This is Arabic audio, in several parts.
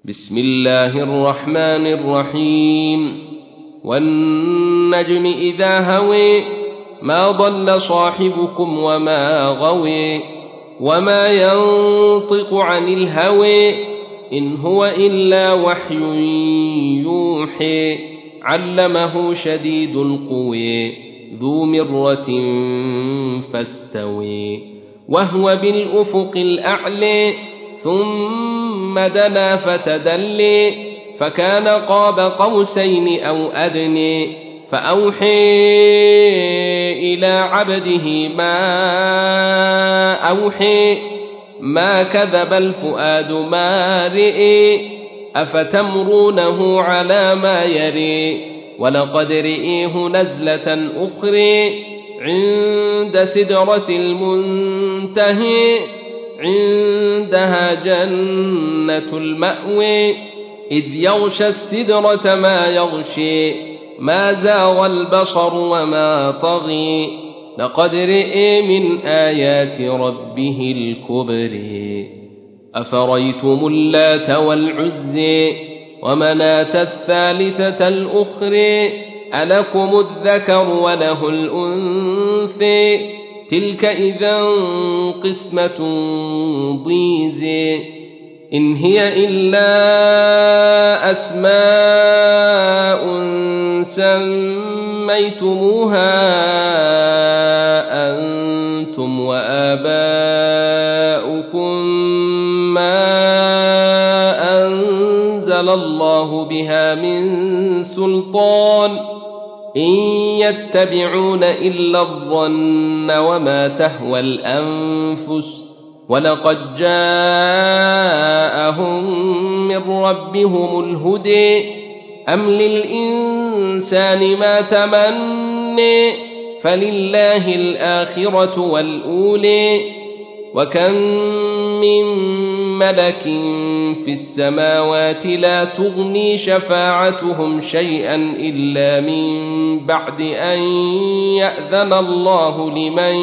بسم الله الرحمن الرحيم والنجم إذا هوي ما ضل صاحبكم وما غوي وما ينطق عن الهوي إن هو إلا وحي يوحي علمه شديد القوي ذو مرة فاستوي وهو بالأفق الأعلى ثم دنا فتدلي فكان قاب قوسين أو أدني فأوحي إلى عبده ما أوحي ما كذب الفؤاد ما رئي أفتمرونه على ما يري ولقد رئيه نزلة أخرى عند سدرة المنتهي عندها جنة المأوى إذ يغشى السدرة ما يغشي ما زاغ البصر وما طغي لقد رئي من آيات ربه الكبر أفريتم اللات والعزي ومناة الثالثة الأخرى ألكم الذكر وله الأنثى تلك إذا قسمة ضيزى إن هي إلا أسماء سميتموها أنتم وآباؤكم ما أنزل الله بها من سلطان إن يتبعون إلا الظن وما تهوى الأنفس ولقد جاءهم من ربهم الهدى أم للإنسان ما تمنى فلله الآخرة والأولى وكم من ملك في السماوات لا تغني شفاعتهم شيئا إلا من بعد أن يأذن الله لمن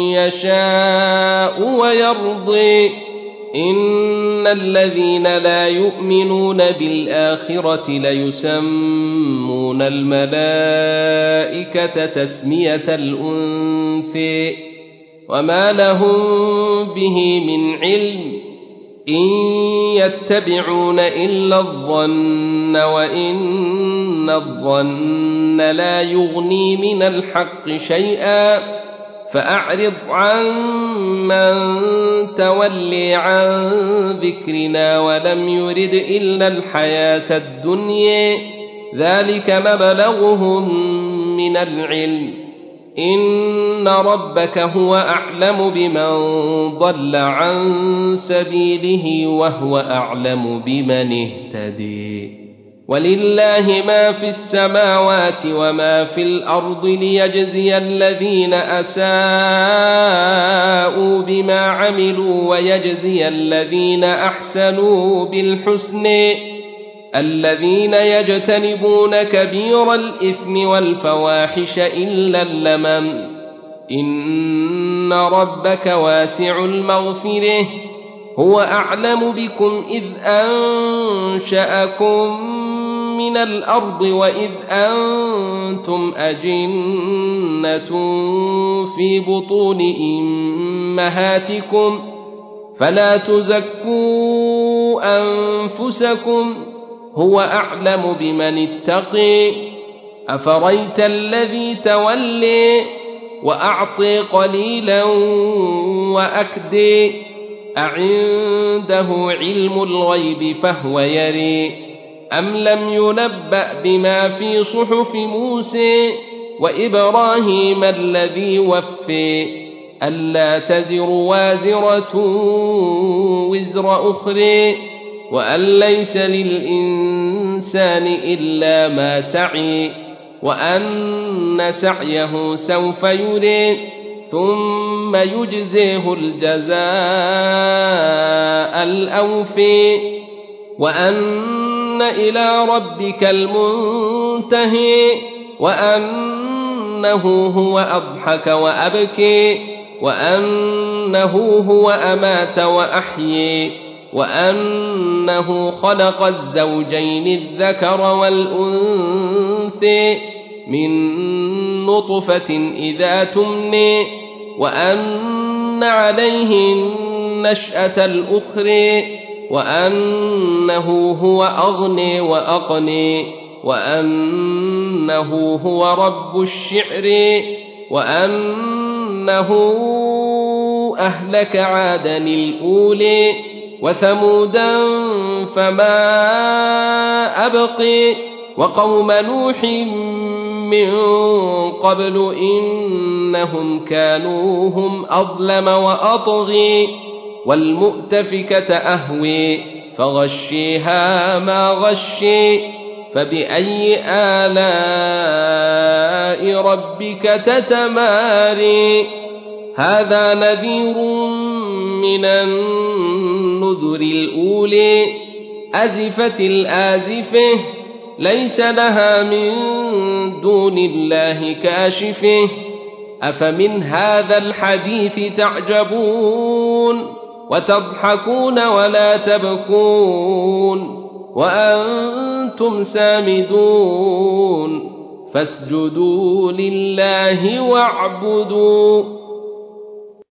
يشاء ويرضي إن الذين لا يؤمنون بالآخرة ليسمون الملائكة تسمية الأنثى وما لهم به من علم إن يتبعون إلا الظن وإن الظن لا يغني من الحق شيئا فأعرض عن من تولي عن ذكرنا ولم يرد إلا الحياة الدنيا ذلك مبلغهم من العلم إن ربك هو أعلم بمن ضل عن سبيله وهو أعلم بمن اهتدي ولله ما في السماوات وما في الأرض ليجزي الذين أساءوا بما عملوا ويجزي الذين أحسنوا بالحسن الذين يجتنبون كبير الإثم والفواحش إلا اللمم إن ربك واسع المغفرة هو أعلم بكم إذ أنشأكم من الأرض وإذ أنتم أجنة في بطون أمهاتكم فلا تزكوا أنفسكم هو أعلم بمن اتقي أفريت الذي تولي وأعطي قليلا وأكدي أعنده علم الغيب فهو يري أم لم ينبأ بما في صحف موسى وإبراهيم الذي وفي ألا تزر وازرة وزر أخرى وأن ليس للإنسان إلا ما سعي وأن سعيه سوف يري ثم يجزيه الجزاء الأوفي وأن إلى ربك المنتهي وأنه هو أضحك وأبكي وأنه هو أمات وأحيي وأنه خلق الزوجين الذكر والأنثى من نطفة إذا تمني وأن عليه النشأة الأخرى وأنه هو أغني وأقني وأنه هو رب الشعر وأنه أهلك عادا الأولي وثمودا فما أبقي وقوم نوح من قبل إنهم كانوا هم أظلم وأطغي والمؤتفكة أهوي فغشيها ما غشي فبأي آلاء ربك تتماري هذا نذير من النذر الأولي أزفت الآزفة ليس لها من دون الله كاشفه أفمن هذا الحديث تعجبون وتضحكون ولا تبكون وأنتم سامدون فاسجدوا لله واعبدوا